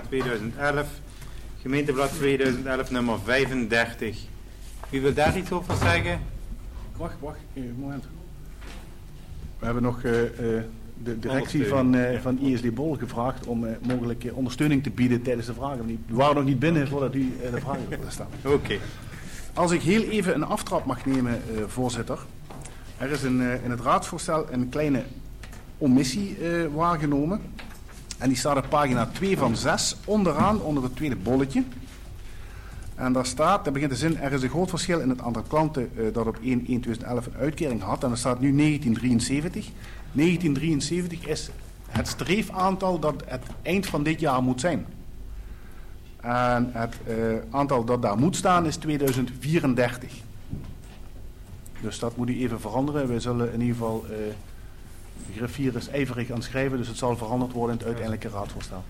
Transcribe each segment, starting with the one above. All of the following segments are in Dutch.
2011, gemeenteblad 2011 nummer 35. Wie wil daar iets over zeggen? Wacht, een moment. We hebben nog de directie van ISD Bol gevraagd om mogelijk ondersteuning te bieden tijdens de vragen. Die waren nog niet binnen voordat u de vragen wilde stellen. Oké. Als ik heel even een aftrap mag nemen, voorzitter. Er is in het raadsvoorstel een kleine omissie waargenomen. En die staat op pagina 2 van 6, onderaan, onder het tweede bolletje. En daar staat, daar begint de zin, er is een groot verschil in het aantal klanten dat op 1/1/2011 een uitkering had. En er staat nu 1973. 1973 is het streefaantal dat het eind van dit jaar moet zijn. En het aantal dat daar moet staan is 2034. Dus dat moet u even veranderen. Wij zullen in ieder geval, de griffier is ijverig aan het schrijven, dus het zal veranderd worden in het uiteindelijke raadsvoorstel.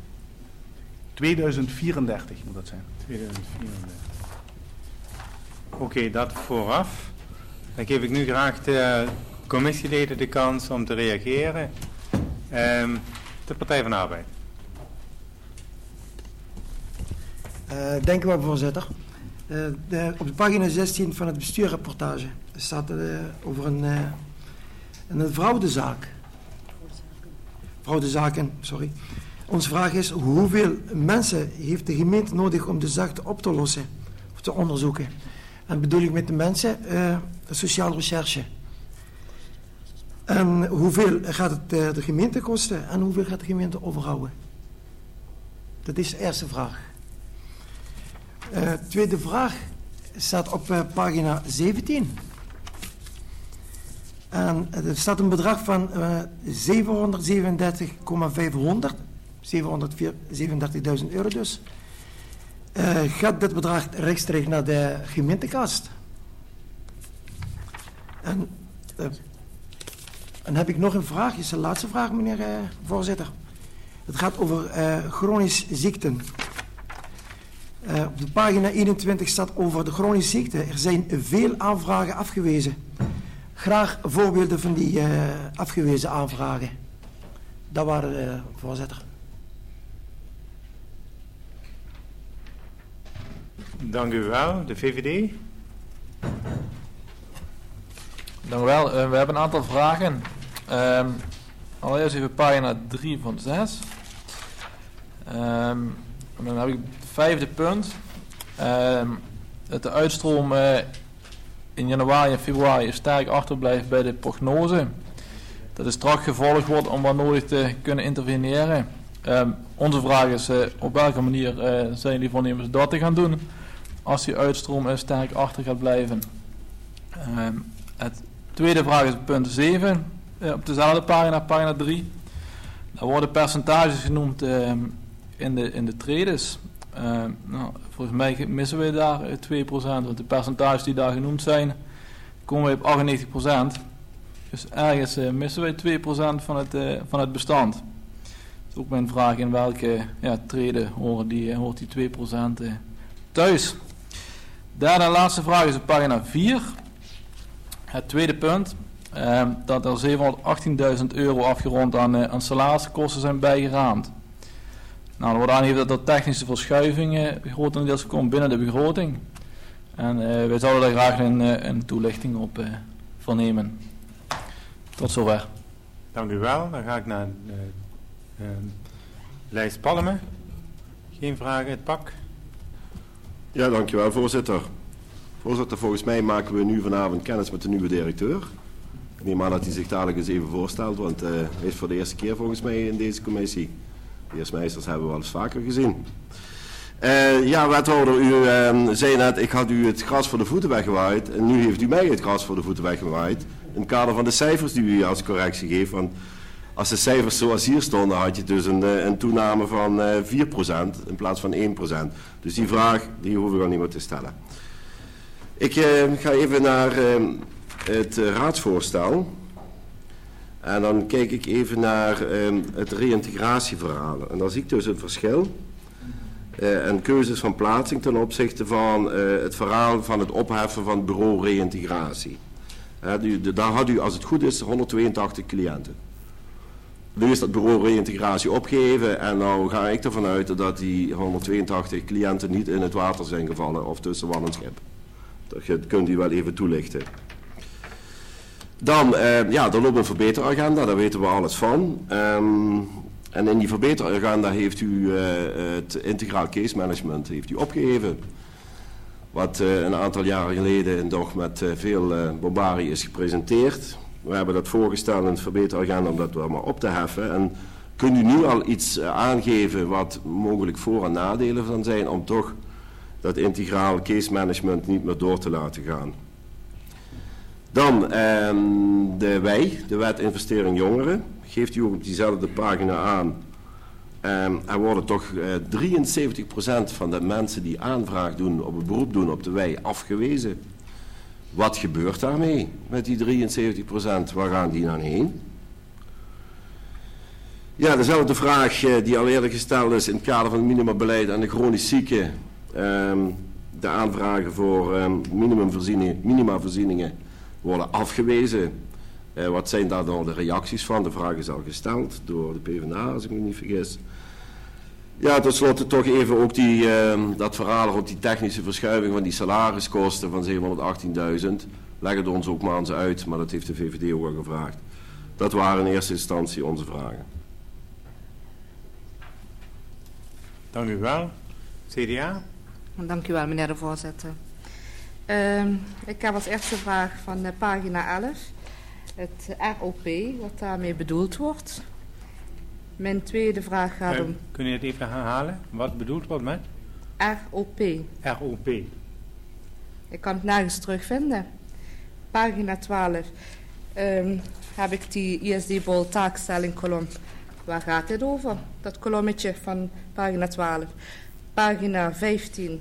2034 moet dat zijn. 2034. Oké, dat vooraf. Dan geef ik nu graag de commissieleden de kans om te reageren. De Partij van de Arbeid. Dank u wel, voorzitter. Op de pagina 16 van het bestuurrapportage staat over een fraudezaak. Fraudezaken, sorry. Onze vraag is, hoeveel mensen heeft de gemeente nodig om de zaak op te lossen of te onderzoeken? En bedoel ik met de mensen sociale recherche. En hoeveel gaat het de gemeente kosten en hoeveel gaat de gemeente overhouden? Dat is de eerste vraag. Tweede vraag staat op pagina 17. En er staat een bedrag van 737.500, 737.000 euro dus. Gaat dit bedrag rechtstreeks naar de gemeentekast? En heb ik nog een vraag, is de laatste vraag, meneer voorzitter. Het gaat over chronische ziekten. Op de pagina 21 staat over de chronische ziekte. Er zijn veel aanvragen afgewezen. Graag voorbeelden van die afgewezen aanvragen. Dat waren de voorzitter. Dank u wel. De VVD? Dank u wel. We hebben een aantal vragen. Allereerst even pagina 3 van 6. En dan heb ik het vijfde punt. Dat de uitstroom in januari en februari sterk achterblijft bij de prognose. Dat is strak gevolgd wordt om waar nodig te kunnen interveneren. Onze vraag is op welke manier zijn jullie voornemens dat te gaan doen als die uitstroom sterk achter gaat blijven. Het tweede vraag is punt 7 op dezelfde pagina, pagina 3. Daar worden percentages genoemd in de tredes. Volgens mij missen we daar 2%, want de percentages die daar genoemd zijn, komen we op 98%. Dus ergens missen wij 2% van het bestand. Dat is ook mijn vraag, in welke treden hoort die 2% thuis. Derde en laatste vraag is op pagina 4. Het tweede punt, dat er 718.000 euro afgerond aan salariskosten zijn bijgeraamd. Nou, er wordt aangegeven dat er technische verschuivingen grotendeels komen binnen de begroting. En wij zouden daar graag een toelichting op vernemen. Tot zover. Dank u wel. Dan ga ik naar Lijst Palmen. Geen vragen, het pak. Ja, dankjewel, voorzitter. Voorzitter, volgens mij maken we nu vanavond kennis met de nieuwe directeur. Ik neem aan dat hij zich dadelijk eens even voorstelt, want hij is voor de eerste keer volgens mij in deze commissie. De heer Smeijsters hebben we wel eens vaker gezien. Ja, wethouder, u zei net, ik had u het gras voor de voeten weggewaaid. En nu heeft u mij het gras voor de voeten weggewaaid. In het kader van de cijfers die u als correctie geeft. Want als de cijfers zoals hier stonden, had je dus een toename van 4% in plaats van 1%. Dus die vraag, die hoef ik al niet meer te stellen. Ik ga even naar het raadsvoorstel. En dan kijk ik even naar het reïntegratieverhaal. En dan zie ik dus een verschil. En keuzes van plaatsing ten opzichte van het verhaal van het opheffen van het bureau reïntegratie. Daar had u, als het goed is, 182 cliënten. Nu is dat bureau reïntegratie opgegeven en nou ga ik ervan uit dat die 182 cliënten niet in het water zijn gevallen of tussen wal en schip. Dat kunt u wel even toelichten. Dan, er loopt een verbeteragenda, daar weten we alles van. En in die verbeteragenda heeft u het integraal case management heeft u opgegeven. Wat een aantal jaren geleden nog met veel bombarie is gepresenteerd. We hebben dat voorgesteld in het verbeteragenda om dat maar op te heffen. En kunt u nu al iets aangeven wat mogelijk voor- en nadelen van zijn om toch dat integraal case management niet meer door te laten gaan? Dan de wet investering jongeren. Geeft u ook op diezelfde pagina aan. Er worden toch 73% van de mensen die aanvraag doen, op een beroep doen op de WEI, afgewezen. Wat gebeurt daarmee met die 73%? Waar gaan die dan heen? Ja, dezelfde vraag die al eerder gesteld is in het kader van het minimabeleid aan de chronisch zieken. De aanvragen voor minimavoorzieningen worden afgewezen. Wat zijn daar dan de reacties van? De vraag is al gesteld door de PvdA, als ik me niet vergis. Ja, tenslotte toch even ook dat verhaal rond die technische verschuiving van die salariskosten van 718.000. Leg het ons ook maar eens uit, maar dat heeft de VVD ook al gevraagd. Dat waren in eerste instantie onze vragen. Dank u wel. CDA? Dank u wel, meneer de voorzitter. Ik heb als eerste vraag van pagina 11. Het ROP, wat daarmee bedoeld wordt. Mijn tweede vraag gaat om... Kun je het even herhalen? Wat bedoeld wordt met? ROP. ROP. Ik kan het nergens terugvinden. Pagina 12 heb ik die ISD-bol taakstelling kolom. Waar gaat dit over? Dat kolommetje van pagina 12. Pagina 15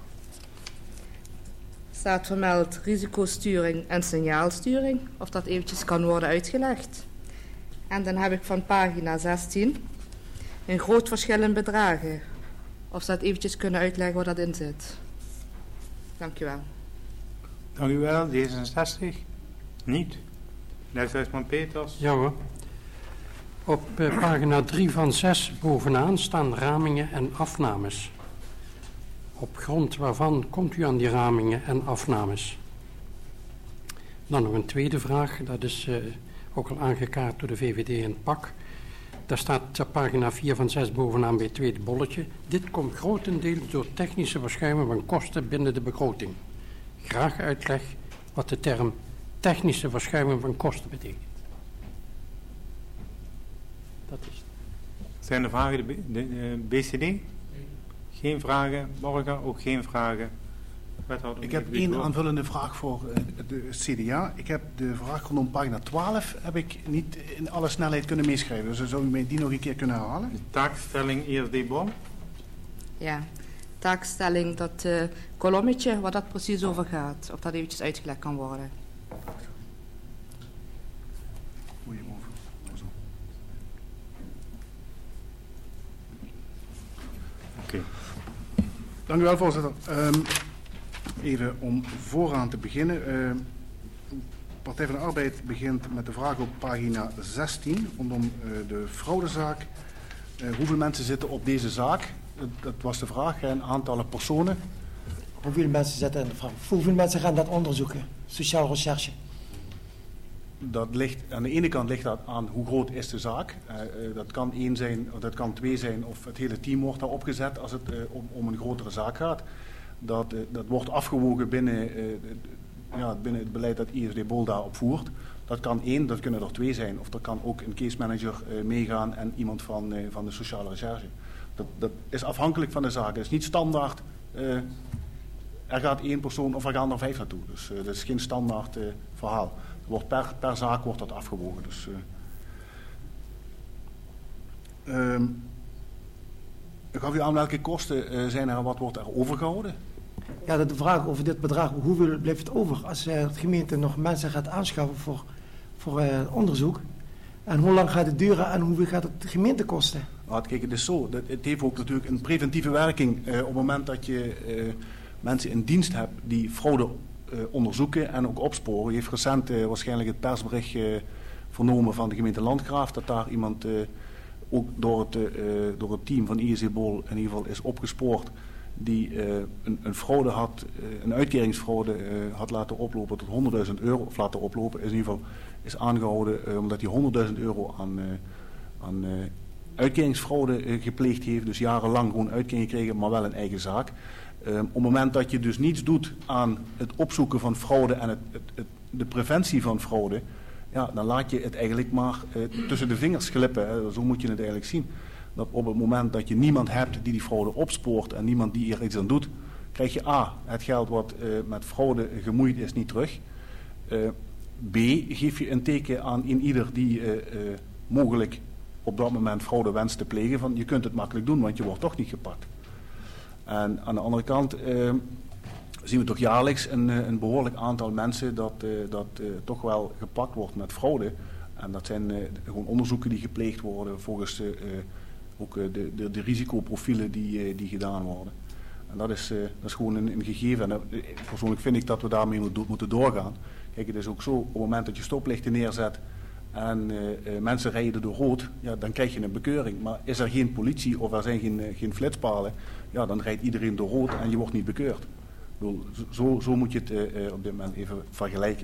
staat vermeld risicosturing en signaalsturing. Of dat eventjes kan worden uitgelegd. En dan heb ik van pagina 16 een groot verschil in bedragen. Of ze dat eventjes kunnen uitleggen waar dat in zit. Dank u wel. Dank u wel. D66? Niet. Huisman Peters? Ja hoor. Op pagina 3 van 6 bovenaan staan ramingen en afnames. Op grond waarvan komt u aan die ramingen en afnames? Dan nog een tweede vraag, dat is ook al aangekaart door de VVD en het PAK. Daar staat op pagina 4 van 6 bovenaan bij het tweede bolletje. Dit komt grotendeels door technische verschuiving van kosten binnen de begroting. Graag uitleg wat de term technische verschuiving van kosten betekent. Dat is het. Zijn er vragen de BCD? Geen vragen. Borger ook geen vragen. Ik heb één aanvullende vraag voor de CDA. Ik heb de vraag rondom pagina 12 heb ik niet in alle snelheid kunnen meeschrijven. Dus zou u mij die nog een keer kunnen herhalen? De taakstelling ISD-bom? Ja, taakstelling, dat kolommetje waar dat precies over gaat. Of dat eventjes uitgelegd kan worden. Oké. Dank u wel, voorzitter. Even om vooraan te beginnen. Partij van de Arbeid begint met de vraag op pagina 16 rondom de fraudezaak. Hoeveel mensen zitten op deze zaak? Dat was de vraag. Een aantallen personen. Hoeveel mensen zitten in de vraag? Hoeveel mensen gaan dat onderzoeken? Sociale recherche. Dat ligt, aan de ene kant ligt dat aan hoe groot is de zaak. Dat kan 1 zijn, of dat kan 2 zijn, of het hele team wordt daar opgezet als het om een grotere zaak gaat. Dat wordt afgewogen binnen het beleid dat ISD-bol daarop voert. Dat kan 1, dat kunnen er 2 zijn. Of er kan ook een case manager meegaan en iemand van de sociale recherche. Dat is afhankelijk van de zaak. Het is niet standaard. Er gaat 1 persoon of er gaan er 5 naartoe. Dus dat is geen standaard verhaal. Wordt per zaak wordt dat afgewogen. Dus, gaf u aan welke kosten zijn er en wat wordt er overgehouden? Ja, de vraag over dit bedrag, hoeveel blijft het over als de gemeente nog mensen gaat aanschaffen voor onderzoek? En hoe lang gaat het duren en hoeveel gaat het de gemeente kosten? Kijk, het is zo. Het heeft ook natuurlijk een preventieve werking op het moment dat je mensen in dienst hebt die fraude onderzoeken en ook opsporen. U heeft recent waarschijnlijk het persbericht vernomen van de gemeente Landgraaf dat daar iemand ook door het team van ISD Bol in ieder geval is opgespoord die een fraude had, een uitkeringsfraude had laten oplopen tot €100.000, of laten oplopen, is in ieder geval is aangehouden omdat hij €100.000 aan uitkeringsfraude gepleegd heeft, dus jarenlang gewoon uitkering gekregen, maar wel een eigen zaak. Op het moment dat je dus niets doet aan het opzoeken van fraude en de preventie van fraude, ja, dan laat je het eigenlijk maar tussen de vingers glippen. Hè. Zo moet je het eigenlijk zien. Dat op het moment dat je niemand hebt die die fraude opspoort en niemand die er iets aan doet, krijg je A, het geld wat met fraude gemoeid is niet terug. B, geef je een teken aan in ieder die mogelijk op dat moment fraude wenst te plegen, van je kunt het makkelijk doen, want je wordt toch niet gepakt. En aan de andere kant zien we toch jaarlijks een behoorlijk aantal mensen dat toch wel gepakt wordt met fraude. En dat zijn gewoon onderzoeken die gepleegd worden volgens ook de risicoprofielen die gedaan worden. En dat is gewoon een gegeven. En persoonlijk vind ik dat we daarmee moeten doorgaan. Kijk, het is ook zo, op het moment dat je stoplichten neerzet en mensen rijden door rood, ja, dan krijg je een bekeuring. Maar is er geen politie of er zijn geen flitspalen, ja, dan rijdt iedereen door rood en je wordt niet bekeurd. Ik bedoel, zo moet je het op dit moment even vergelijken.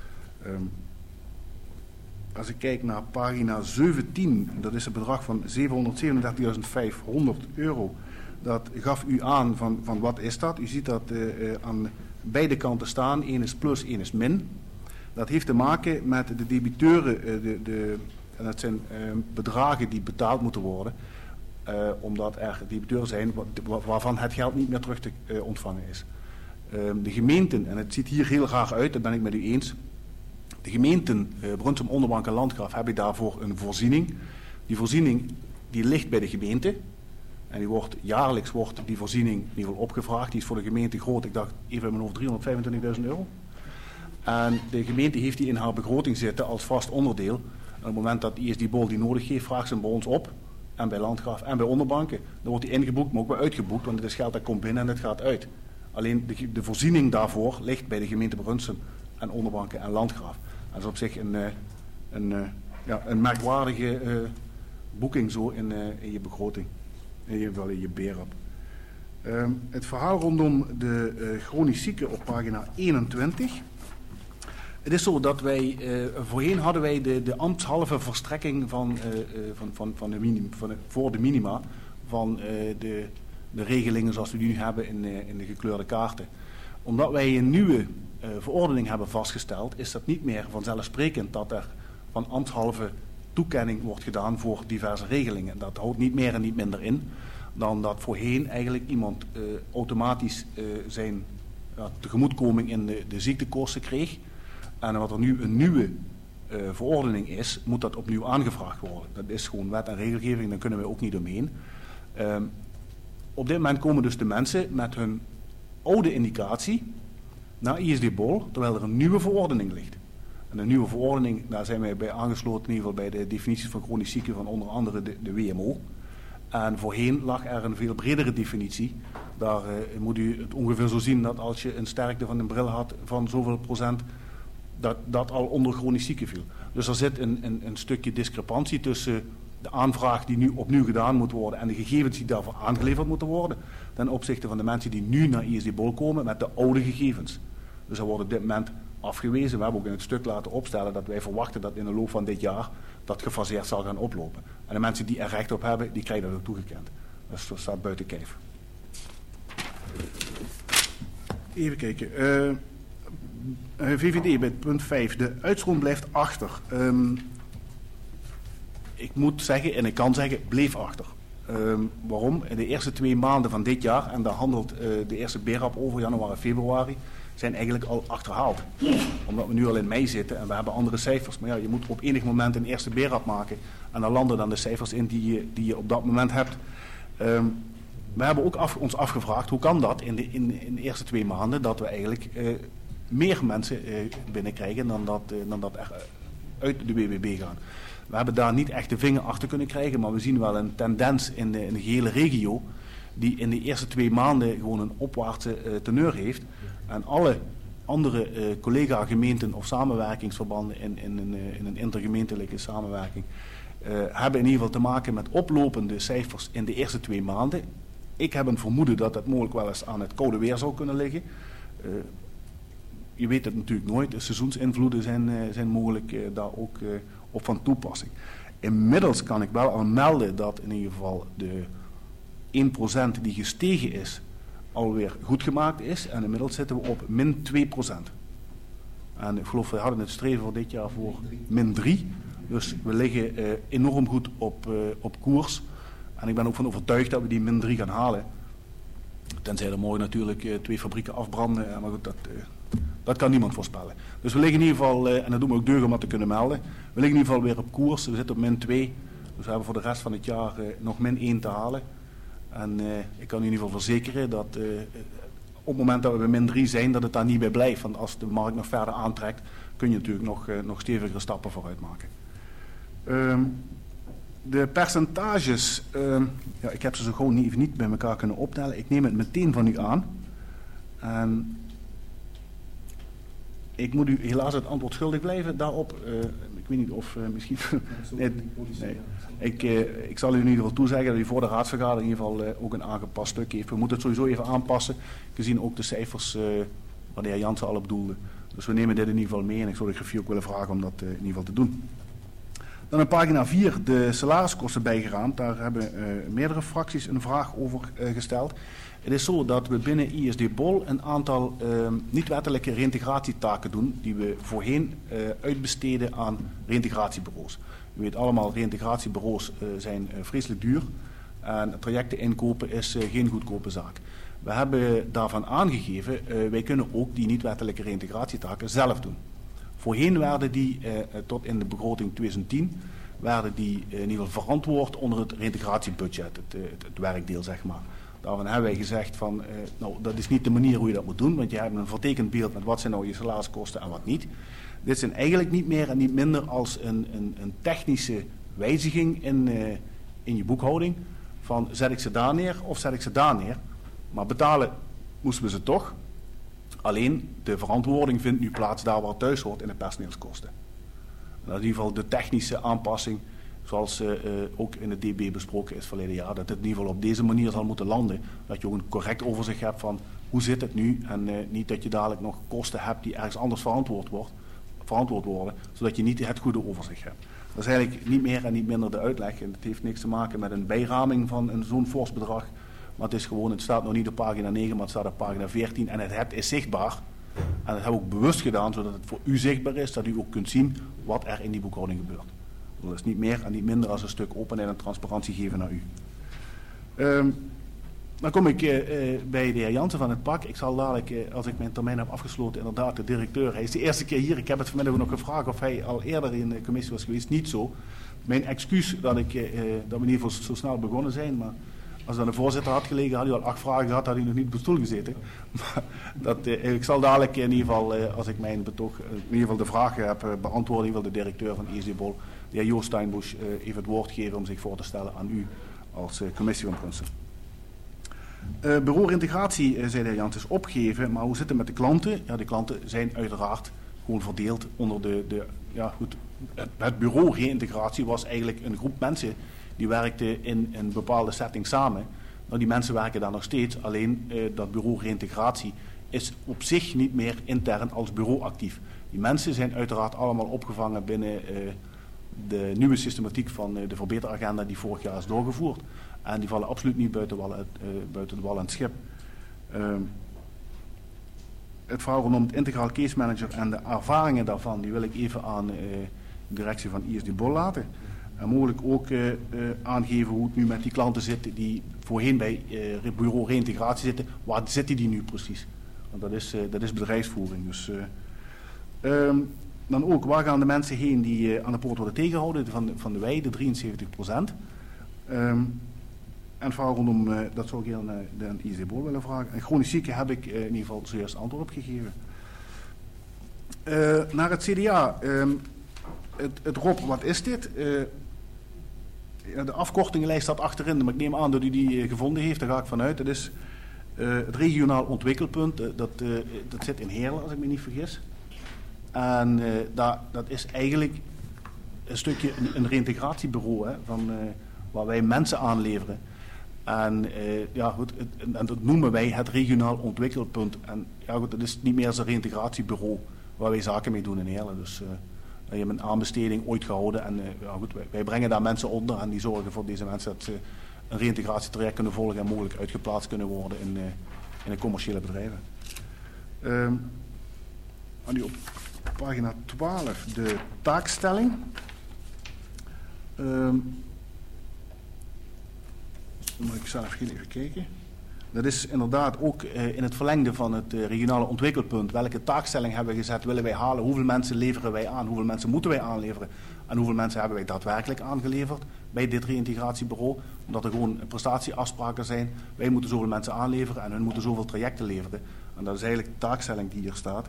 Als ik kijk naar pagina 17, dat is het bedrag van €737.500. Dat gaf u aan van wat is dat? U ziet dat aan beide kanten staan, 1 is plus, 1 is min. Dat heeft te maken met de debiteuren, en dat zijn bedragen die betaald moeten worden, omdat er debiteuren zijn waarvan het geld niet meer terug te ontvangen is. De gemeenten, en het ziet hier heel raar uit, dat ben ik met u eens. De gemeenten Brunsum, Onderbank en Landgraaf hebben daarvoor een voorziening. Die voorziening die ligt bij de gemeente. En jaarlijks wordt die voorziening in ieder geval opgevraagd. Die is voor de gemeente groot, ik dacht even in mijn hoofd, €325.000. En de gemeente heeft die in haar begroting zitten als vast onderdeel. En op het moment dat ISD Bol die nodig heeft, vraagt ze hem bij ons op. En bij Landgraaf en bij Onderbanken. Dan wordt die ingeboekt, maar ook weer uitgeboekt, want het is geld dat komt binnen en het gaat uit. Alleen de voorziening daarvoor ligt bij de gemeente Brunsum en Onderbanken en Landgraaf. Dat is op zich een merkwaardige boeking zo in je begroting. In ieder geval in je BERAP. Het verhaal rondom de chronisch zieken op pagina 21. Het is zo dat wij, voorheen hadden wij de ambtshalve verstrekking voor de minima van de regelingen zoals we die nu hebben in de gekleurde kaarten. Omdat wij een nieuwe verordening hebben vastgesteld, is dat niet meer vanzelfsprekend dat er van ambtshalve toekenning wordt gedaan voor diverse regelingen. Dat houdt niet meer en niet minder in dan dat voorheen eigenlijk iemand automatisch zijn tegemoetkoming in de ziektekosten kreeg. En wat er nu een nieuwe verordening is, moet dat opnieuw aangevraagd worden. Dat is gewoon wet en regelgeving, daar kunnen we ook niet omheen. Op dit moment komen dus de mensen met hun oude indicatie naar ISD Bol, terwijl er een nieuwe verordening ligt. En de nieuwe verordening, daar zijn wij bij aangesloten, in ieder geval bij de definities van chronisch zieken van onder andere de WMO. En voorheen lag er een veel bredere definitie. Daar moet u het ongeveer zo zien dat als je een sterkte van een bril had van zoveel procent, dat al onder chronisch zieken viel. Dus er zit een stukje discrepantie tussen de aanvraag die nu opnieuw gedaan moet worden en de gegevens die daarvoor aangeleverd moeten worden ten opzichte van de mensen die nu naar ISD Bol komen met de oude gegevens. Dus dat wordt op dit moment afgewezen. We hebben ook in het stuk laten opstellen dat wij verwachten dat in de loop van dit jaar dat gefaseerd zal gaan oplopen. En de mensen die er recht op hebben, die krijgen dat ook toegekend. Dus dat staat buiten kijf. Even kijken. VVD bij punt 5. De uitstroom blijft achter. Ik moet zeggen, en ik kan zeggen, bleef achter. Waarom? In de eerste 2 maanden van dit jaar, en daar handelt de eerste BERAP over, januari en februari, zijn eigenlijk al achterhaald. Omdat we nu al in mei zitten en we hebben andere cijfers. Maar ja, je moet op enig moment een eerste BERAP maken. En daar landen dan de cijfers in die je op dat moment hebt. We hebben ook ons afgevraagd, hoe kan dat in de eerste 2 maanden, dat we eigenlijk meer mensen binnenkrijgen dan dat er uit de BBB gaan. We hebben daar niet echt de vinger achter kunnen krijgen, maar we zien wel een tendens in de gehele regio die in de eerste 2 maanden gewoon een opwaartse teneur heeft. En andere collega-gemeenten of samenwerkingsverbanden in een intergemeentelijke samenwerking hebben in ieder geval te maken met oplopende cijfers in de eerste 2 maanden. Ik heb een vermoeden dat dat mogelijk wel eens aan het koude weer zou kunnen liggen. Je weet het natuurlijk nooit. De seizoensinvloeden zijn mogelijk daar ook op van toepassing. Inmiddels kan ik wel al melden dat in ieder geval de 1% die gestegen is alweer goed gemaakt is. En inmiddels zitten we op min 2%. En ik geloof we hadden het streven voor dit jaar voor min 3. Dus we liggen enorm goed op koers. En ik ben ook van overtuigd dat we die min 3 gaan halen. Tenzij er mooi natuurlijk 2 fabrieken afbranden. Maar goed, dat kan niemand voorspellen. Dus we liggen in ieder geval, en dat doen we ook deugd om dat te kunnen melden. We liggen in ieder geval weer op koers. We zitten op min 2. Dus we hebben voor de rest van het jaar nog min 1 te halen. En ik kan in ieder geval verzekeren dat op het moment dat we bij min 3 zijn, dat het daar niet bij blijft. Want als de markt nog verder aantrekt, kun je natuurlijk nog stevigere stappen vooruit maken. De percentages, ik heb ze zo gewoon niet bij elkaar kunnen optellen. Ik neem het meteen van u aan. En ik moet u helaas het antwoord schuldig blijven daarop. Ik weet niet of misschien... Ik zal u in ieder geval toezeggen dat u voor de raadsvergadering in ieder geval ook een aangepast stuk heeft. We moeten het sowieso even aanpassen, gezien ook de cijfers waar de heer Jansen al op doelde. Dus we nemen dit in ieder geval mee en ik zou de griffier ook willen vragen om dat in ieder geval te doen. Dan op pagina 4 de salariskosten bijgeraamd. Daar hebben meerdere fracties een vraag over gesteld. Het is zo dat we binnen ISD-BOL een aantal niet-wettelijke reïntegratietaken doen die we voorheen uitbesteden aan reïntegratiebureaus. U weet allemaal, reïntegratiebureaus zijn vreselijk duur en trajecten inkopen is geen goedkope zaak. We hebben daarvan aangegeven, wij kunnen ook die niet-wettelijke reïntegratietaken zelf doen. Voorheen werden die, tot in de begroting 2010, werden die in ieder geval verantwoord onder het reïntegratiebudget, het werkdeel zeg maar. Daarvan hebben wij gezegd van, dat is niet de manier hoe je dat moet doen, want je hebt een vertekend beeld met wat zijn nou je salariskosten en wat niet. Dit zijn eigenlijk niet meer en niet minder als een technische wijziging in je boekhouding. Van zet ik ze daar neer of zet ik ze daar neer. Maar betalen moesten we ze toch. Alleen de verantwoording vindt nu plaats daar waar het thuis hoort in de personeelskosten. Dat is in ieder geval de technische aanpassing zoals ook in het DB besproken is verleden jaar. Dat het in ieder geval op deze manier zal moeten landen. Dat je ook een correct overzicht hebt van hoe zit het nu. En niet dat je dadelijk nog kosten hebt die ergens anders verantwoord worden. Zodat je niet het goede overzicht hebt. Dat is eigenlijk niet meer en niet minder de uitleg. En het heeft niks te maken met een bijraming van zo'n fors bedrag. Maar het is gewoon, het staat nog niet op pagina 9, maar het staat op pagina 14. En het is zichtbaar. En dat hebben we ook bewust gedaan, zodat het voor u zichtbaar is. Dat u ook kunt zien wat er in die boekhouding gebeurt. Dat is niet meer en niet minder als een stuk openheid en transparantie geven naar u. Dan kom ik bij de heer Jansen van het PAK. Ik zal dadelijk, als ik mijn termijn heb afgesloten, inderdaad de directeur. Hij is de eerste keer hier. Ik heb het vanmiddag ook nog gevraagd of hij al eerder in de commissie was geweest. Niet zo. Mijn excuus dat we in ieder geval zo snel begonnen zijn. Maar als dan de voorzitter had gelegen, had hij al 8 vragen gehad, had hij nog niet op de stoel gezeten. Maar ik zal dadelijk in ieder geval, als ik mijn betoog, in ieder geval de vragen heb beantwoord, in ieder geval de directeur van ISD-BOL, de heer Joost Steinbusch, even het woord geven om zich voor te stellen aan u als commissie van Prinsen. Bureau Reintegratie, zei de heer Jans, is opgegeven, maar hoe zit het met de klanten? Ja, de klanten zijn uiteraard gewoon verdeeld onder het bureau Reintegratie was eigenlijk een groep mensen die werkten in een bepaalde setting samen. Nou, die mensen werken daar nog steeds, alleen dat bureau Reintegratie is op zich niet meer intern als bureau actief. Die mensen zijn uiteraard allemaal opgevangen binnen de nieuwe systematiek van de verbeteragenda die vorig jaar is doorgevoerd. En die vallen absoluut niet buiten de wal en het schip. Het verhaal rondom het integraal case manager en de ervaringen daarvan, die wil ik even aan de directie van ISD-BOL laten. En mogelijk ook aangeven hoe het nu met die klanten zit die voorheen bij bureau reintegratie zitten. Waar zitten die nu precies? Want dat is bedrijfsvoering. Dus, dan ook, waar gaan de mensen heen die aan de poort worden tegengehouden van de wij, de 73%? En vooral rondom, dat zou ik aan de ISD-BOL willen vragen. En chronisch zieken heb ik in ieder geval zojuist antwoord op gegeven. Naar het CDA. Het ROP, wat is dit? De afkortingenlijst staat achterin, maar ik neem aan dat u die gevonden heeft, daar ga ik vanuit. Het is Het regionaal ontwikkelpunt, dat zit in Heerlen, als ik me niet vergis. En dat is eigenlijk een stukje een reïntegratiebureau, hè, waar wij mensen aanleveren. En ja, goed, en dat noemen wij het regionaal ontwikkelpunt. En ja, goed, dat is niet meer zo'n reïntegratiebureau waar wij zaken mee doen in Heerlen. Dus je hebt een aanbesteding ooit gehouden en ja, goed, wij brengen daar mensen onder en die zorgen voor deze mensen dat ze een reïntegratietraject kunnen volgen en mogelijk uitgeplaatst kunnen worden in de commerciële bedrijven. En nu op pagina 12 de taakstelling. Dan moet ik zelf heel even kijken. Dat is inderdaad ook in het verlengde van het regionale ontwikkelpunt. Welke taakstelling hebben we gezet, willen wij halen? Hoeveel mensen leveren wij aan? Hoeveel mensen moeten wij aanleveren? En hoeveel mensen hebben wij daadwerkelijk aangeleverd bij dit reïntegratiebureau? Omdat er gewoon prestatieafspraken zijn. Wij moeten zoveel mensen aanleveren en hun moeten zoveel trajecten leveren. En dat is eigenlijk de taakstelling die hier staat.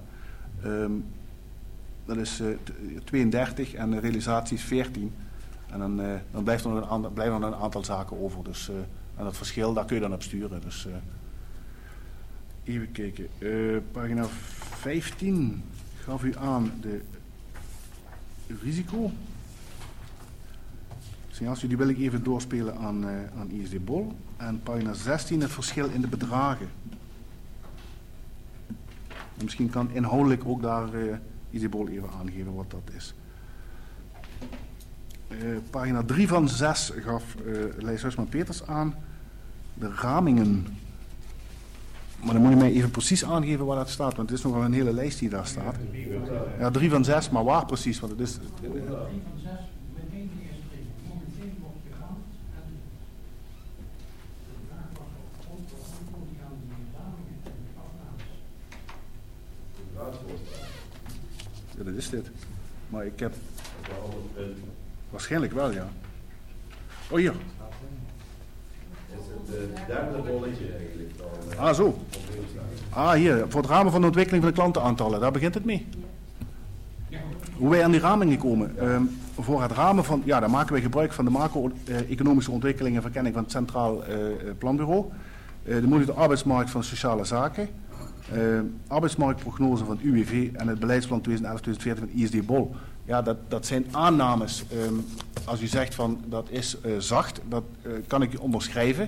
Dat is 32 en de realisatie is 14. En dan blijven er nog een aantal zaken over. Dus, en dat verschil, daar kun je dan op sturen. Dus, even kijken. Pagina 15 gaf u aan de risico. Signaalstudie die wil ik even doorspelen aan ISD Bol. En pagina 16 het verschil in de bedragen. En misschien kan inhoudelijk ook daar ISD Bol even aangeven wat dat is. Pagina 3 van 6 gaf Lijs Huisman-Peters aan de ramingen. Maar dan moet je mij even precies aangeven waar dat staat, want het is nogal een hele lijst die daar staat. Ja, 3 van 6, maar waar precies? Want het is. 3 van 6, met 1 DSP. Momenteel wordt geramd en de vraag was op grond waarvan die aan die ramingen en de afnames. Ja, dat is dit. Maar ik heb. Waarschijnlijk wel, ja. Oh, hier. Is het derde bolletje eigenlijk dan? Ah, zo. Ah, hier. Voor het ramen van de ontwikkeling van de klantenaantallen. Daar begint het mee. Hoe wij aan die ramingen komen. Voor het ramen van... Ja, dan maken wij gebruik van de macro-economische ontwikkeling en verkenning van het Centraal Planbureau. De monitor arbeidsmarkt van sociale zaken. Arbeidsmarktprognose van het UWV en het beleidsplan 2011-2014 van ISD Bol. Ja, dat zijn aannames. Als u zegt van dat is zacht, dat kan ik u onderschrijven.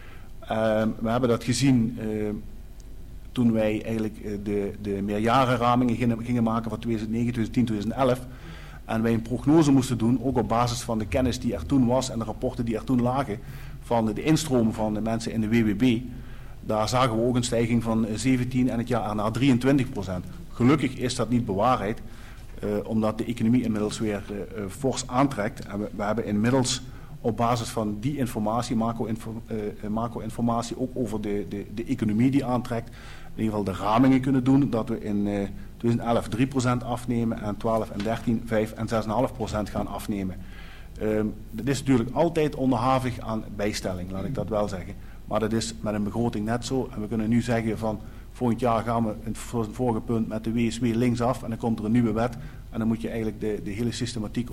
We hebben dat gezien toen wij eigenlijk de meerjarenramingen gingen maken van 2009, 2010, 2011. En wij een prognose moesten doen, ook op basis van de kennis die er toen was en de rapporten die er toen lagen, van de instroom van de mensen in de WWB. Daar zagen we ook een stijging van 17 en het jaar erna 23%. Gelukkig is dat niet bewaarheid. Omdat de economie inmiddels weer fors aantrekt. En we hebben inmiddels op basis van die informatie, macro-informatie, ook over de economie die aantrekt, in ieder geval de ramingen kunnen doen, dat we in 2011 3% afnemen en 12 en 13 5 en 6,5% gaan afnemen. Dat is natuurlijk altijd onderhavig aan bijstelling, laat ik dat wel zeggen. Maar dat is met een begroting net zo. En we kunnen nu zeggen van volgend jaar gaan we in het vorige punt met de WSW linksaf en dan komt er een nieuwe wet. En dan moet je eigenlijk de hele systematiek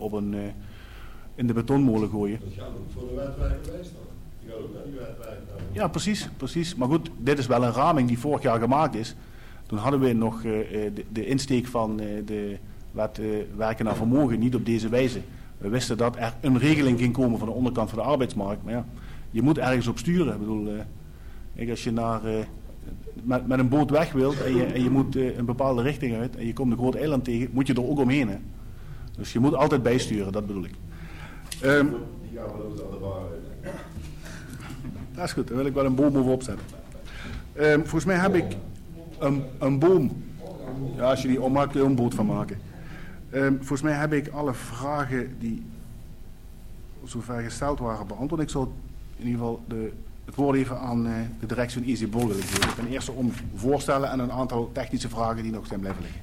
in de betonmolen gooien. Dat gaat ook voor de wetwijker bijstaan. Die gaat ook naar die wetwijker. Ja, precies. Maar goed, dit is wel een raming die vorig jaar gemaakt is. Toen hadden we nog de insteek van de wet werken naar vermogen niet op deze wijze. We wisten dat er een regeling ging komen van de onderkant van de arbeidsmarkt. Maar ja, je moet ergens op sturen. Ik bedoel, als je met een boot weg wilt en je moet een bepaalde richting uit en je komt een groot eiland tegen, moet je er ook omheen. Hè? Dus je moet altijd bijsturen, dat bedoel ik. die gaan we ook aan de bar uit. Dat is goed, daar wil ik wel een boom over opzetten. Volgens mij heb ik een boom. Ja, als je die ommaakt, kun je een boot van maken. Volgens mij heb ik alle vragen die zover gesteld waren beantwoord. Ik zal in ieder geval het woord even aan de directie van ISD Bol willen geven. Ten eerste om voorstellen en een aantal technische vragen die nog zijn blijven liggen.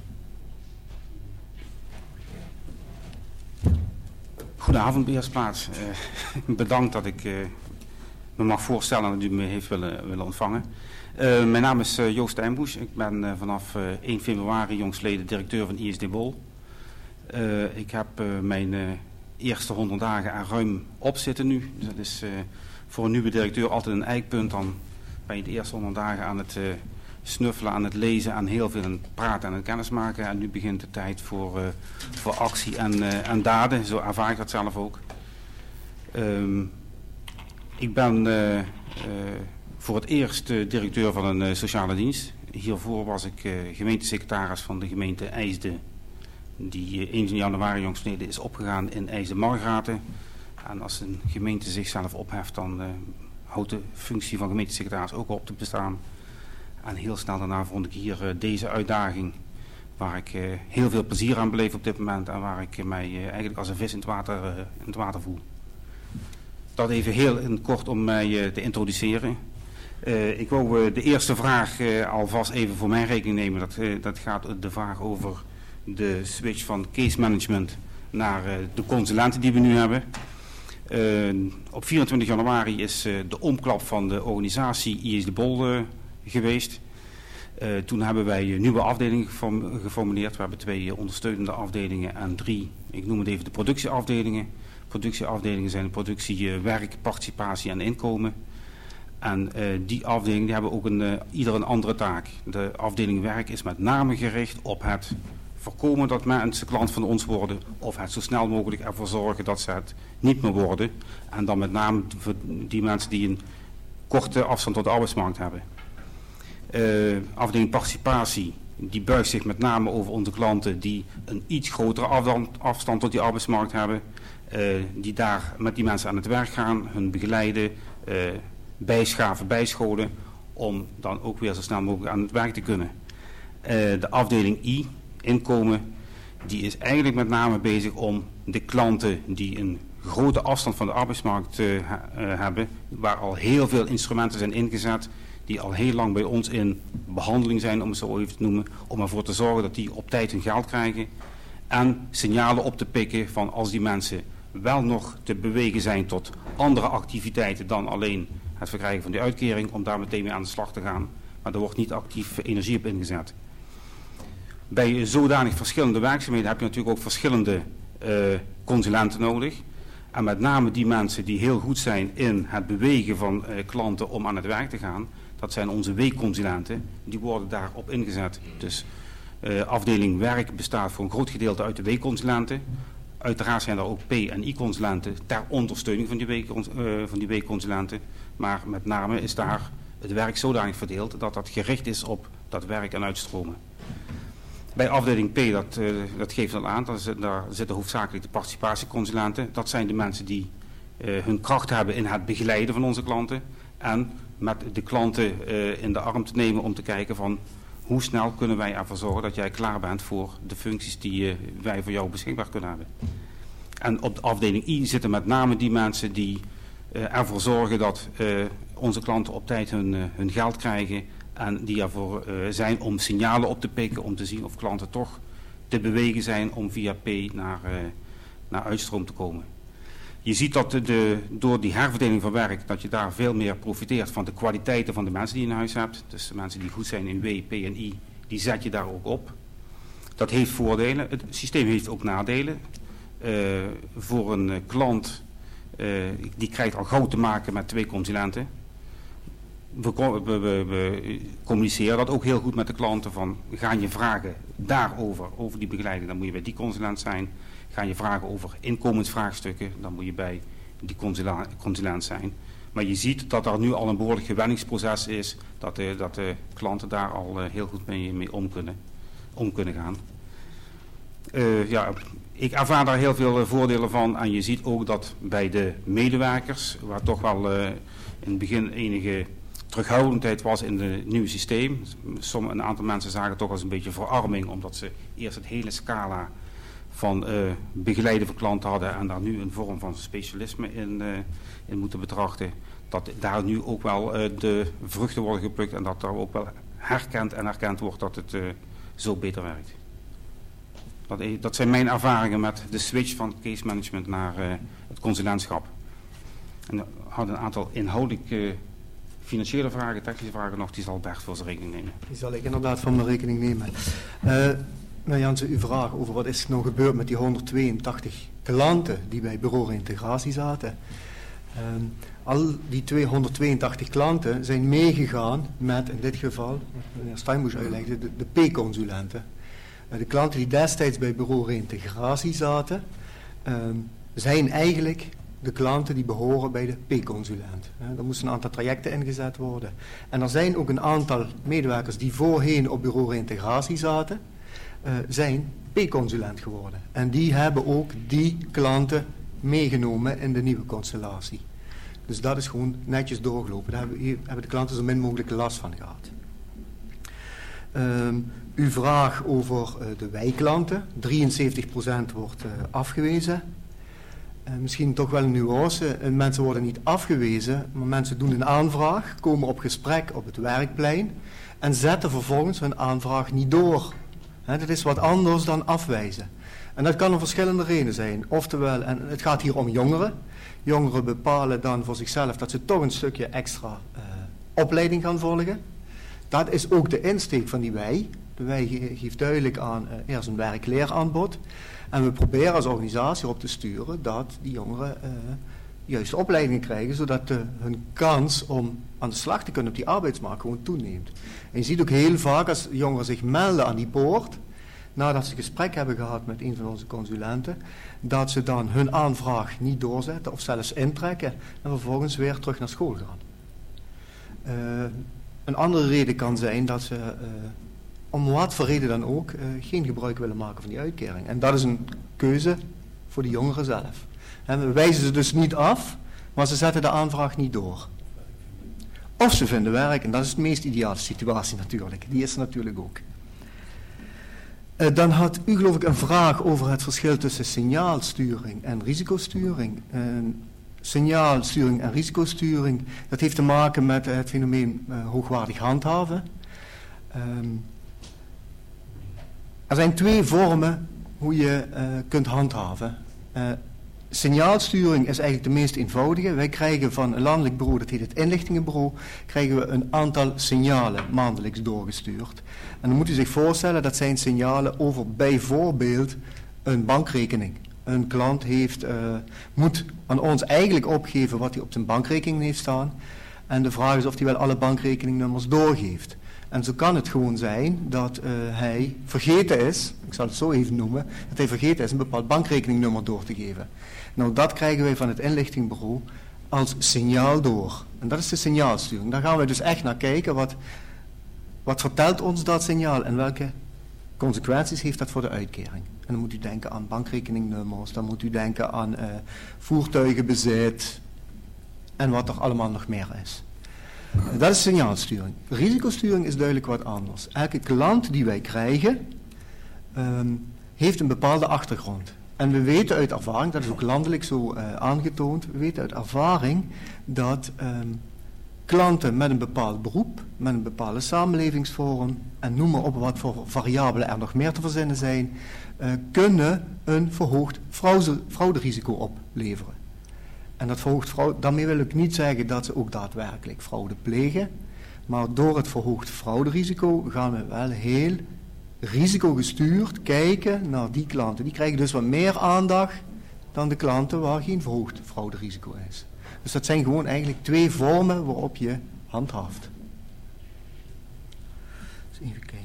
Goedenavond, beheer Plaats. Bedankt dat ik me mag voorstellen en dat u me heeft willen ontvangen. Mijn naam is Joost Stijnboes. Ik ben vanaf 1 februari jongstleden directeur van ISD Bol. Ik heb mijn eerste 100 dagen er ruim op zitten nu. Dus dat is voor een nieuwe directeur altijd een eikpunt. Dan ben je de eerste 100 dagen aan het snuffelen, aan het lezen, aan heel veel aan het praten en aan het kennismaken. En nu begint de tijd voor actie en daden. Zo ervaar ik dat zelf ook. Ik ben voor het eerst directeur van een sociale dienst. Hiervoor was ik gemeentesecretaris van de gemeente IJsden, die 1 januari jongstleden is opgegaan in IJsden-Margraten. En als een gemeente zichzelf opheft, dan houdt de functie van gemeentesecretaris ook op te bestaan. En heel snel daarna vond ik hier deze uitdaging, waar ik heel veel plezier aan beleef op dit moment en waar ik mij eigenlijk als een vis in het water voel. Dat even heel in kort om mij te introduceren. Ik wou de eerste vraag alvast even voor mijn rekening nemen. Dat gaat de vraag over de switch van case management naar de consulenten die we nu hebben. Op 24 januari is de omklap van de organisatie IES de Bol geweest. Toen hebben wij nieuwe afdelingen geformuleerd. We hebben 2 ondersteunende afdelingen en 3, ik noem het even de productieafdelingen. Productieafdelingen zijn productie, werk, participatie en inkomen. En die afdelingen die hebben ook ieder een andere taak. De afdeling werk is met name gericht op het voorkomen dat mensen klant van ons worden, of het zo snel mogelijk ervoor zorgen dat ze het niet meer worden. En dan met name voor die mensen die een korte afstand tot de arbeidsmarkt hebben. Afdeling participatie, die buigt zich met name over onze klanten die een iets grotere afstand tot die arbeidsmarkt hebben. Die daar met die mensen aan het werk gaan, hun begeleiden, bijschaven, bijscholen, om dan ook weer zo snel mogelijk aan het werk te kunnen. De afdeling I, inkomen, die is eigenlijk met name bezig om de klanten die een grote afstand van de arbeidsmarkt hebben, waar al heel veel instrumenten zijn ingezet, die al heel lang bij ons in behandeling zijn, om het zo even te noemen, om ervoor te zorgen dat die op tijd hun geld krijgen. En signalen op te pikken van als die mensen wel nog te bewegen zijn tot andere activiteiten dan alleen het verkrijgen van die uitkering, om daar meteen mee aan de slag te gaan. Maar er wordt niet actief energie op ingezet. Bij zodanig verschillende werkzaamheden heb je natuurlijk ook verschillende consulenten nodig. En met name die mensen die heel goed zijn in het bewegen van klanten om aan het werk te gaan, dat zijn onze weekconsulenten. Die worden daarop ingezet. Dus afdeling werk bestaat voor een groot gedeelte uit de weekconsulenten. Uiteraard zijn er ook P- en I-consulenten ter ondersteuning van die weekconsulenten. Maar met name is daar het werk zodanig verdeeld dat dat gericht is op dat werk en uitstromen. Bij afdeling P, dat geeft al aan, daar zitten hoofdzakelijk de participatieconsulenten. Dat zijn de mensen die hun kracht hebben in het begeleiden van onze klanten. En met de klanten in de arm te nemen om te kijken van hoe snel kunnen wij ervoor zorgen dat jij klaar bent voor de functies die wij voor jou beschikbaar kunnen hebben. En op de afdeling I zitten met name die mensen die ervoor zorgen dat onze klanten op tijd hun geld krijgen. En die ervoor zijn om signalen op te pikken, om te zien of klanten toch te bewegen zijn om via P naar uitstroom te komen. Je ziet dat door die herverdeling van werk, dat je daar veel meer profiteert van de kwaliteiten van de mensen die je in huis hebt. Dus de mensen die goed zijn in W, P en I, die zet je daar ook op. Dat heeft voordelen. Het systeem heeft ook nadelen. Voor een klant, die krijgt al gauw te maken met 2 consulenten. We communiceren dat ook heel goed met de klanten van, gaan je vragen daarover, over die begeleiding, dan moet je bij die consulent zijn. Gaan je vragen over inkomensvraagstukken, dan moet je bij die consulent zijn. Maar je ziet dat er nu al een behoorlijk gewenningsproces is, dat de klanten daar al heel goed mee om kunnen gaan. Ik ervaar daar heel veel voordelen van en je ziet ook dat bij de medewerkers, waar toch wel in het begin enige terughoudendheid was in het nieuwe systeem. Een aantal mensen zagen het toch als een beetje verarming, omdat ze eerst het hele scala van begeleiden van klanten hadden en daar nu een vorm van specialisme in moeten betrachten. Dat daar nu ook wel de vruchten worden geplukt en dat er ook wel herkend en erkend wordt dat het zo beter werkt. Dat zijn mijn ervaringen met de switch van case management naar het consulentschap. En we hadden een aantal inhoudelijke financiële vragen, technische vragen nog, die zal Bert voor zijn rekening nemen. Die zal ik inderdaad voor mijn rekening nemen. Meneer Jansen, uw vraag over wat is nou gebeurd met die 182 klanten die bij bureau reintegratie zaten. Al die 282 klanten zijn meegegaan met, in dit geval, wat meneer Steinbusch uitlegde, de P-consulenten. De klanten die destijds bij bureau reïntegratie zaten, zijn eigenlijk de klanten die behoren bij de P-consulent. Er moesten een aantal trajecten ingezet worden. En er zijn ook een aantal medewerkers die voorheen op bureau reïntegratie zaten, zijn P-consulent geworden. En die hebben ook die klanten meegenomen in de nieuwe constellatie. Dus dat is gewoon netjes doorgelopen. Daar hebben de klanten zo min mogelijk last van gehad. Uw vraag over de wijkklanten. 73% wordt afgewezen. Misschien toch wel een nuance. Mensen worden niet afgewezen, maar mensen doen een aanvraag, komen op gesprek op het werkplein en zetten vervolgens hun aanvraag niet door. Dat is wat anders dan afwijzen. En dat kan om verschillende redenen zijn. Oftewel, en het gaat hier om jongeren. Jongeren bepalen dan voor zichzelf dat ze toch een stukje extra opleiding gaan volgen. Dat is ook de insteek van die wij. De wij geeft duidelijk aan eerst een werk-leeraanbod. En we proberen als organisatie op te sturen dat die jongeren juist opleidingen krijgen, zodat hun kans om aan de slag te kunnen op die arbeidsmarkt gewoon toeneemt. En je ziet ook heel vaak als jongeren zich melden aan die poort, nadat ze gesprek hebben gehad met een van onze consulenten, dat ze dan hun aanvraag niet doorzetten of zelfs intrekken en vervolgens weer terug naar school gaan. Een andere reden kan zijn dat ze om wat voor reden dan ook geen gebruik willen maken van die uitkering. En dat is een keuze voor de jongeren zelf. En we wijzen ze dus niet af, maar ze zetten de aanvraag niet door. Of ze vinden werk, en dat is de meest ideale situatie natuurlijk. Die is er natuurlijk ook. Dan had u geloof ik een vraag over het verschil tussen signaalsturing en risicosturing. Signaalsturing en risicosturing, dat heeft te maken met het fenomeen hoogwaardig handhaven. Er zijn twee vormen hoe je kunt handhaven. Signaalsturing is eigenlijk de meest eenvoudige. Wij krijgen van een landelijk bureau, dat heet het inlichtingenbureau, krijgen we een aantal signalen maandelijks doorgestuurd. En dan moet u zich voorstellen, dat zijn signalen over bijvoorbeeld een bankrekening. Een klant moet aan ons eigenlijk opgeven wat hij op zijn bankrekening heeft staan. En de vraag is of hij wel alle bankrekeningnummers doorgeeft. En zo kan het gewoon zijn dat hij vergeten is, ik zal het zo even noemen, dat hij vergeten is een bepaald bankrekeningnummer door te geven. Nou, dat krijgen wij van het inlichtingbureau als signaal door. En dat is de signaalsturing. Daar gaan we dus echt naar kijken, wat vertelt ons dat signaal en welke consequenties heeft dat voor de uitkering. En dan moet u denken aan bankrekeningnummers, dan moet u denken aan voertuigenbezit en wat er allemaal nog meer is. Dat is signaalsturing. Risicosturing is duidelijk wat anders. Elke klant die wij krijgen, heeft een bepaalde achtergrond. En we weten uit ervaring, dat is ook landelijk zo aangetoond, we weten uit ervaring dat klanten met een bepaald beroep, met een bepaalde samenlevingsvorm, en noem maar op wat voor variabelen er nog meer te verzinnen zijn, kunnen een verhoogd frauderisico opleveren. En dat verhoogd fraude, daarmee wil ik niet zeggen dat ze ook daadwerkelijk fraude plegen, maar door het verhoogd frauderisico gaan we wel heel risicogestuurd kijken naar die klanten. Die krijgen dus wat meer aandacht dan de klanten waar geen verhoogd frauderisico is. Dus dat zijn gewoon eigenlijk twee vormen waarop je handhaaft. Dus even kijken.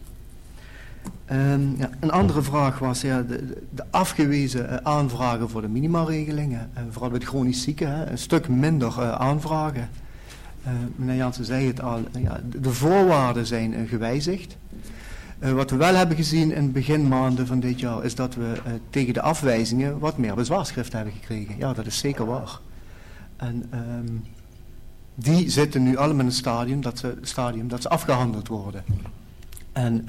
Een andere vraag was de afgewezen aanvragen voor de minimaregelingen. Vooral bij de chronisch zieken, een stuk minder aanvragen. Meneer Jansen zei het al, de voorwaarden zijn gewijzigd. Wat we wel hebben gezien in beginmaanden van dit jaar is dat we tegen de afwijzingen wat meer bezwaarschriften hebben gekregen. Ja, dat is zeker waar. En die zitten nu allemaal in een stadium dat ze afgehandeld worden. En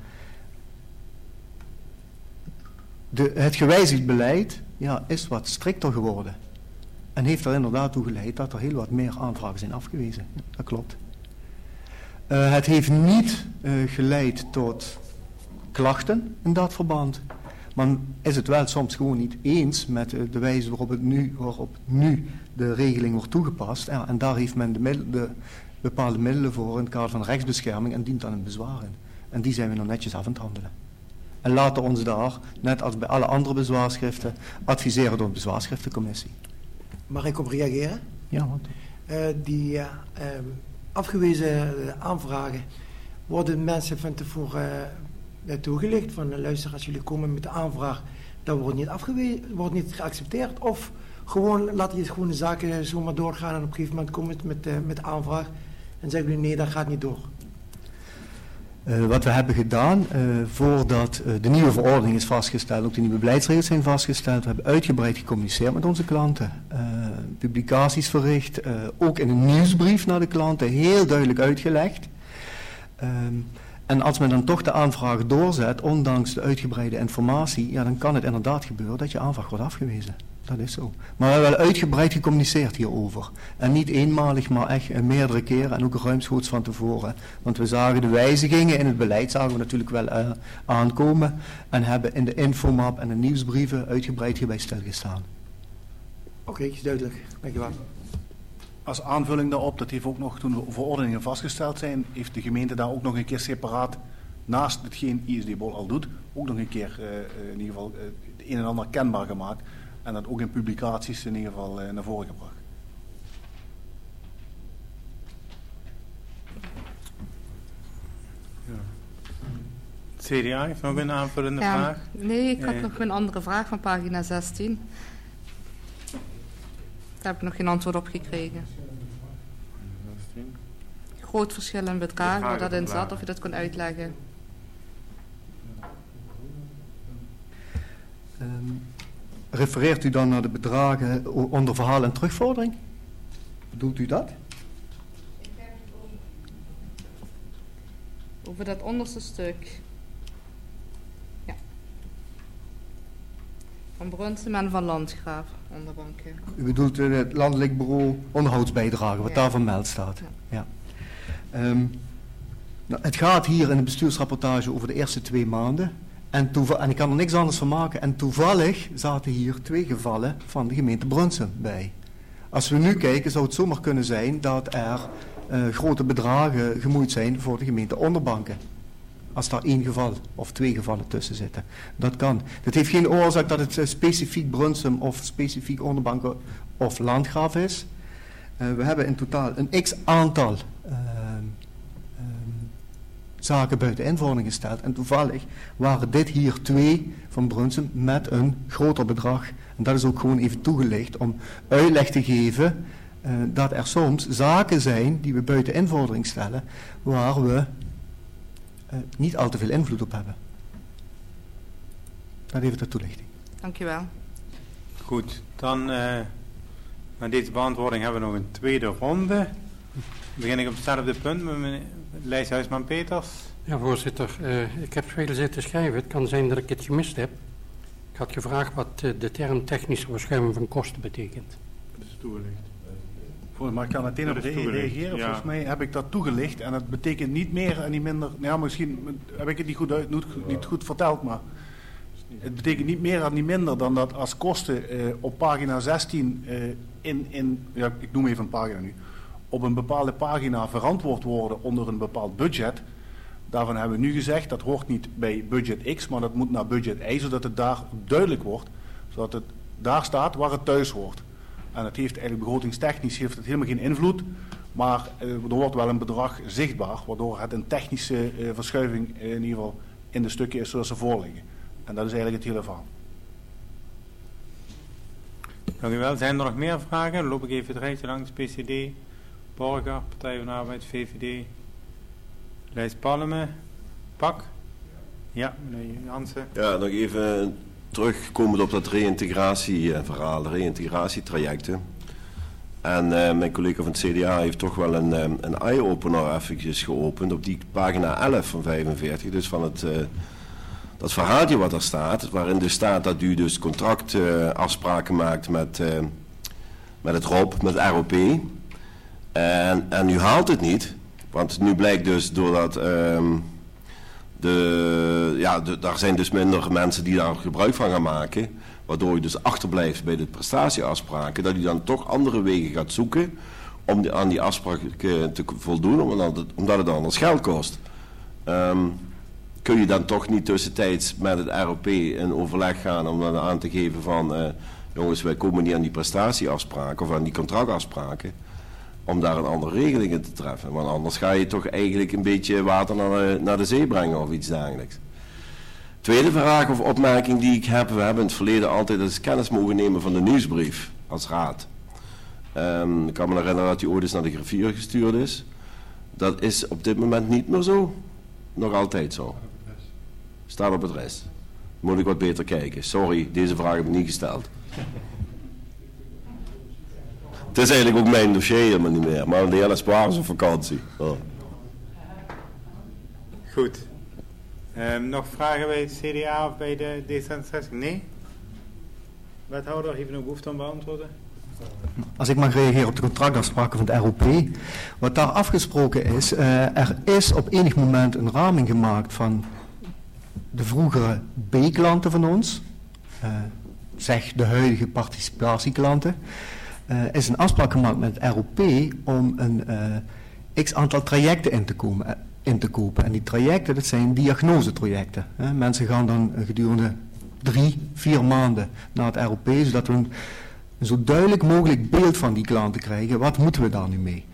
het gewijzigd beleid is wat strikter geworden. En heeft er inderdaad toe geleid dat er heel wat meer aanvragen zijn afgewezen. Dat klopt. Het heeft niet geleid tot klachten in dat verband. Maar is het wel soms gewoon niet eens met de wijze waarop nu de regeling wordt toegepast. Ja, en daar heeft men de bepaalde middelen voor in het kader van rechtsbescherming en dient dan een bezwaar in. En die zijn we nog netjes af aan het handelen. En laten ons daar, net als bij alle andere bezwaarschriften, adviseren door een bezwaarschriftencommissie. Mag ik op reageren? Ja, want... Die afgewezen aanvragen worden mensen van tevoren toegelicht van luister, als jullie komen met de aanvraag, dat wordt niet afgewezen, wordt niet geaccepteerd, of gewoon laat je gewoon de zaken zomaar doorgaan en op een gegeven moment komen met de aanvraag en zeggen jullie nee, dat gaat niet door. Wat we hebben gedaan, voordat de nieuwe verordening is vastgesteld, ook de nieuwe beleidsregels zijn vastgesteld, we hebben uitgebreid gecommuniceerd met onze klanten, publicaties verricht, ook in een nieuwsbrief naar de klanten, heel duidelijk uitgelegd. En als men dan toch de aanvraag doorzet, ondanks de uitgebreide informatie, ja, dan kan het inderdaad gebeuren dat je aanvraag wordt afgewezen. Dat is zo. Maar we hebben wel uitgebreid gecommuniceerd hierover. En niet eenmalig, maar echt meerdere keren en ook ruimschoots van tevoren. Want we zagen de wijzigingen in het beleid, zagen we natuurlijk wel aankomen. En hebben in de infomap en de nieuwsbrieven uitgebreid hierbij stilgestaan. Oké, is duidelijk. Dankjewel. Als aanvulling daarop, dat heeft ook nog, toen de verordeningen vastgesteld zijn, heeft de gemeente daar ook nog een keer separaat, naast hetgeen ISD-Bol al doet, ook nog een keer in ieder geval het een en ander kenbaar gemaakt. En dat ook in publicaties in ieder geval naar voren gebracht. Ja. Het CDA heeft nog een aanvullende vraag? Nee, ik had nog een andere vraag van pagina 16. Daar heb ik nog geen antwoord op gekregen. Groot verschil in bedragen, waar dat in zat, of je dat kon uitleggen. Refereert u dan naar de bedragen onder verhaal en terugvordering? Bedoelt u dat? Over dat onderste stuk. Ja. Van Brunsum en van Landgraaf, onderbanken. U bedoelt het landelijk bureau onderhoudsbijdrage, wat daar vermeld staat. Ja. Nou, het gaat hier in de bestuursrapportage over de eerste 2 maanden. En ik kan er niks anders van maken. En toevallig zaten hier 2 gevallen van de gemeente Brunsum bij. Als we nu kijken, zou het zomaar kunnen zijn dat er grote bedragen gemoeid zijn voor de gemeente Onderbanken. Als daar 1 geval of 2 gevallen tussen zitten. Dat kan. Dat heeft geen oorzaak dat het specifiek Brunsum of specifiek Onderbanken of Landgraaf is. We hebben in totaal een x-aantal zaken buiten invordering gesteld. En toevallig waren dit hier 2 van Brunsum met een groter bedrag. En dat is ook gewoon even toegelicht om uitleg te geven dat er soms zaken zijn die we buiten invordering stellen, waar we niet al te veel invloed op hebben. Dat even de toelichting. Dankjewel. Goed, dan na deze beantwoording hebben we nog een tweede ronde. Dan begin ik op hetzelfde punt met meneer Lijs Huisman-Peters. Ja, voorzitter. Ik heb veel zitten schrijven. Het kan zijn dat ik het gemist heb. Ik had gevraagd wat de term technische verschuiving van kosten betekent. Dat is toegelicht. Maar ik kan meteen op reageren. Ja. Volgens mij heb ik dat toegelicht. En dat betekent niet meer en niet minder. Nou, misschien heb ik het niet goed verteld, maar het betekent niet meer en niet minder dan dat als kosten op pagina 16 ja, ik noem even een pagina nu, op een bepaalde pagina verantwoord worden onder een bepaald budget. Daarvan hebben we nu gezegd, dat hoort niet bij budget X, maar dat moet naar budget Y, zodat het daar duidelijk wordt. Zodat het daar staat waar het thuis hoort. En het heeft eigenlijk begrotingstechnisch heeft het helemaal geen invloed. Maar er wordt wel een bedrag zichtbaar, waardoor het een technische verschuiving in ieder geval in de stukken is zoals ze voorliggen. En dat is eigenlijk het hele verhaal. Dank u wel. Zijn er nog meer vragen? Dan loop ik even het rijtje langs. PCD, Borger, Partij van de Arbeid, VVD, Lijs Palme, PAK. Ja, meneer Jansen. Ja, nog even terugkomend op dat reïntegratieverhaal, reïntegratietrajecten. En mijn collega van het CDA heeft toch wel een eye-opener eventjes geopend op die pagina 11 van 45. Dus van het dat verhaaltje wat er staat, waarin dus staat dat u dus contractafspraken maakt met het ROP, met het ROP. En u haalt het niet, want nu blijkt dus doordat daar zijn dus minder mensen die daar gebruik van gaan maken, waardoor u dus achterblijft bij de prestatieafspraken, dat u dan toch andere wegen gaat zoeken om aan die afspraken te voldoen, omdat het anders geld kost. Kun je dan toch niet tussentijds met het ROP in overleg gaan om dan aan te geven van jongens, wij komen niet aan die prestatieafspraken of aan die contractafspraken om daar een andere regeling in te treffen. Want anders ga je toch eigenlijk een beetje water naar de zee brengen of iets dergelijks. Tweede vraag of opmerking die ik heb, we hebben in het verleden altijd eens kennis mogen nemen van de nieuwsbrief als raad. Ik kan me herinneren dat die ooit eens naar de griffier gestuurd is. Dat is op dit moment niet meer zo. Nog altijd zo. Staat op het rest. Moet ik wat beter kijken. Sorry, deze vraag heb ik niet gesteld. Het is eigenlijk ook mijn dossier helemaal niet meer. Maar de hele Espoir is op vakantie. Oh. Goed. Nog vragen bij het CDA of bij de D66? Nee? Wethouder, heeft u nog behoefte om beantwoorden? Als ik mag reageren op de contractafspraken van het ROP. Wat daar afgesproken is, er is op enig moment een raming gemaakt van de vroegere B-klanten van ons. Zeg de huidige participatieklanten. Is een afspraak gemaakt met het ROP om een x-aantal trajecten in te kopen. En die trajecten, dat zijn diagnosetrajecten. Mensen gaan dan gedurende 3-4 maanden naar het ROP, zodat we een zo duidelijk mogelijk beeld van die klanten krijgen. Wat moeten we daar nu mee?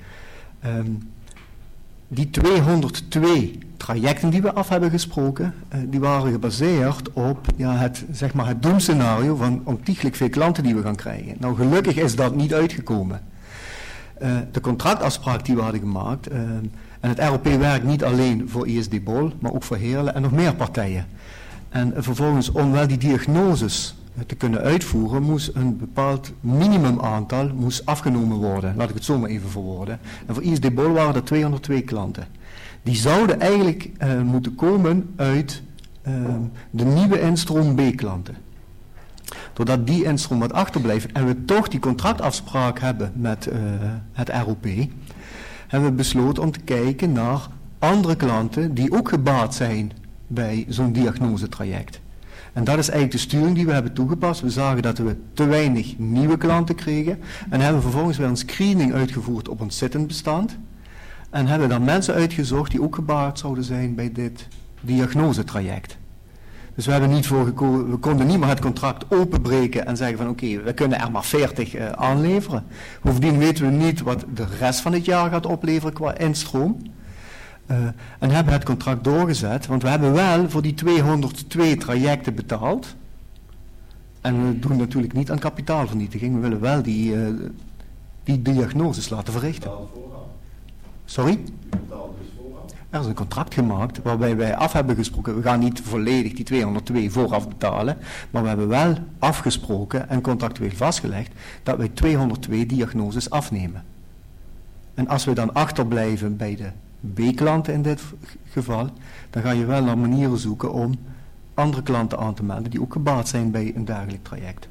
Die 202 trajecten die we af hebben gesproken, die waren gebaseerd op het doemscenario van ontiegelijk veel klanten die we gaan krijgen. Nou, gelukkig is dat niet uitgekomen. De contractafspraak die we hadden gemaakt, en het ROP werkt niet alleen voor ISD Bol, maar ook voor Heerlen en nog meer partijen. En vervolgens, om wel die diagnoses te kunnen uitvoeren, moest een bepaald minimumaantal afgenomen worden. Laat ik het zo maar even verwoorden. En voor ISD Bol waren er 202 klanten. Die zouden eigenlijk moeten komen uit de nieuwe instroom B-klanten. Doordat die instroom wat achterblijft en we toch die contractafspraak hebben met het ROP, hebben we besloten om te kijken naar andere klanten die ook gebaat zijn bij zo'n diagnosetraject. En dat is eigenlijk de sturing die we hebben toegepast. We zagen dat we te weinig nieuwe klanten kregen en hebben vervolgens weer een screening uitgevoerd op ons zittend bestand. En hebben dan mensen uitgezocht die ook gebaat zouden zijn bij dit diagnosetraject. Dus we hebben niet voor gekozen, we konden niet meer het contract openbreken en zeggen van oké, we kunnen er maar 40 aanleveren. Bovendien weten we niet wat de rest van het jaar gaat opleveren qua instroom. En hebben het contract doorgezet, want we hebben wel voor die 202 trajecten betaald. En we doen natuurlijk niet aan kapitaalvernietiging, we willen wel die diagnoses laten verrichten. Sorry? Er is een contract gemaakt waarbij wij af hebben gesproken, we gaan niet volledig die 202 vooraf betalen, maar we hebben wel afgesproken en contractueel vastgelegd dat wij 202 diagnoses afnemen. En als we dan achterblijven bij de B-klanten in dit geval, dan ga je wel naar manieren zoeken om andere klanten aan te melden die ook gebaat zijn bij een dergelijk traject.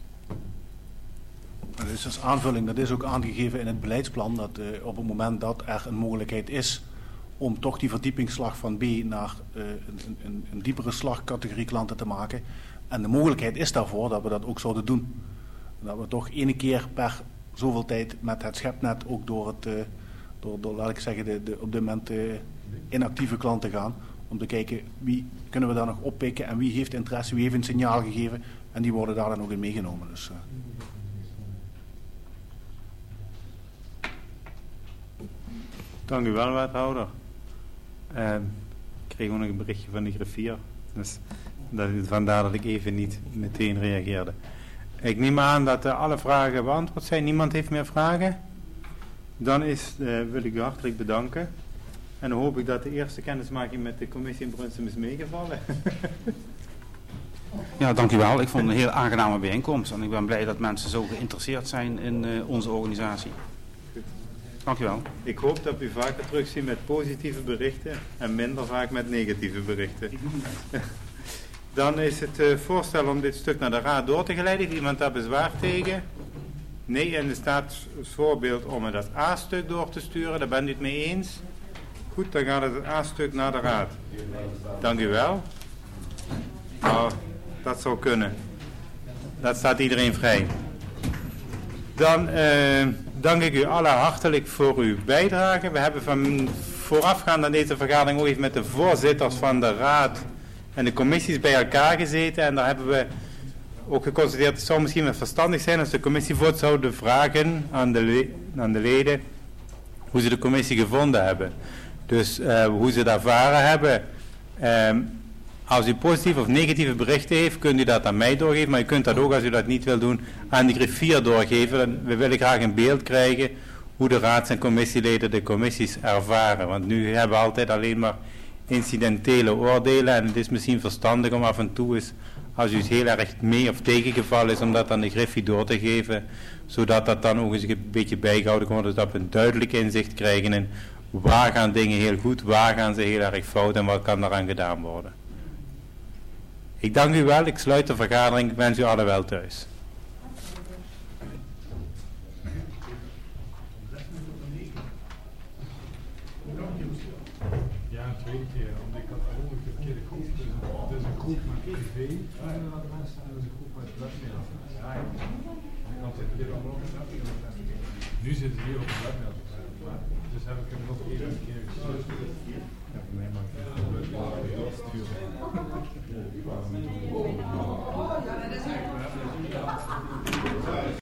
Dus als aanvulling, dat is ook aangegeven in het beleidsplan, dat op het moment dat er een mogelijkheid is om toch die verdiepingsslag van B naar een diepere slagcategorie klanten te maken, en de mogelijkheid is daarvoor dat we dat ook zouden doen. Dat we toch 1 keer per zoveel tijd met het schepnet ook door laat ik zeggen, de op dit moment inactieve klanten gaan, om te kijken wie kunnen we daar nog oppikken en wie heeft interesse, wie heeft een signaal gegeven, en die worden daar dan ook in meegenomen. Dus, Dank u wel, wethouder. Ik kreeg ook nog een berichtje van de griffier. Dus vandaar dat ik even niet meteen reageerde. Ik neem aan dat alle vragen beantwoord zijn. Niemand heeft meer vragen? Dan wil ik u hartelijk bedanken. En dan hoop ik dat de eerste kennismaking met de commissie in Brunsum is meegevallen. Ja, dank u wel. Ik vond het een heel aangename bijeenkomst. En ik ben blij dat mensen zo geïnteresseerd zijn in onze organisatie. Dank u wel. Ik hoop dat u vaker terugziet met positieve berichten en minder vaak met negatieve berichten. Dan is het voorstel om dit stuk naar de raad door te geleiden. Heeft iemand daar bezwaar tegen? Nee, en er staat als voorbeeld om het als A-stuk door te sturen. Daar bent u het mee eens? Goed, dan gaat het A-stuk naar de raad. Dank u wel. Nou, dat zou kunnen. Dat staat iedereen vrij. Dan dank ik u allen hartelijk voor uw bijdrage. We hebben voorafgaand aan deze vergadering ook even met de voorzitters van de raad en de commissies bij elkaar gezeten. En daar hebben we ook geconstateerd, het zou misschien wel verstandig zijn als de commissievoorzitter zouden vragen aan de leden hoe ze de commissie gevonden hebben. Dus hoe ze het ervaren hebben. Als u positieve of negatieve berichten heeft, kunt u dat aan mij doorgeven. Maar u kunt dat ook, als u dat niet wil doen, aan de griffier doorgeven. We willen graag een beeld krijgen hoe de raads- en commissieleden de commissies ervaren. Want nu hebben we altijd alleen maar incidentele oordelen. En het is misschien verstandig om af en toe eens, als u het heel erg mee of tegengevallen is, om dat aan de griffie door te geven. Zodat dat dan ook eens een beetje bijgehouden wordt. Zodat we een duidelijk inzicht krijgen in waar gaan dingen heel goed, waar gaan ze heel erg fout en wat kan daaraan gedaan worden. Ik dank u wel, ik sluit de vergadering, ik wens u allen wel thuis. Ja, een tweede keer, omdat ik had gewoon een verkeerde groep. Dus een groep met tv. En dan hadden mensen en een groep met webmail. Nu zitten we hier op de webmail. Dus heb ik hem nog even een keer gestuurd. Ja, voor mij maakt het sturen.